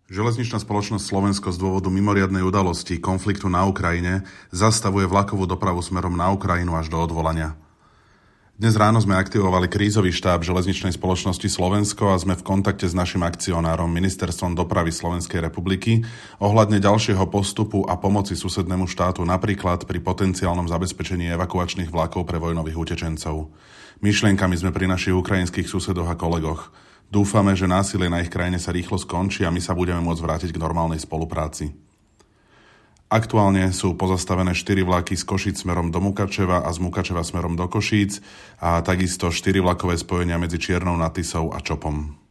Železničná spoločnosť Slovensko z dôvodu mimoriadnej udalosti konfliktu na Ukrajine zastavuje vlakovú dopravu smerom na Ukrajinu až do odvolania. Dnes ráno sme aktivovali krízový štáb Železničnej spoločnosti Slovensko a sme v kontakte s našim akcionárom Ministerstvom dopravy Slovenskej republiky ohľadne ďalšieho postupu a pomoci susednému štátu, napríklad pri potenciálnom zabezpečení evakuačných vlakov pre vojnových utečencov. Myšlienkami sme pri našich ukrajinských susedoch a kolegoch. Dúfame, že násilie na ich krajine sa rýchlo skončí a my sa budeme môcť vrátiť k normálnej spolupráci. Aktuálne sú pozastavené 4 vlaky z Košíc smerom do Mukačeva a z Mukačeva smerom do Košíc a takisto 4 vlakové spojenia medzi Čiernou nad Tisou a Čopom.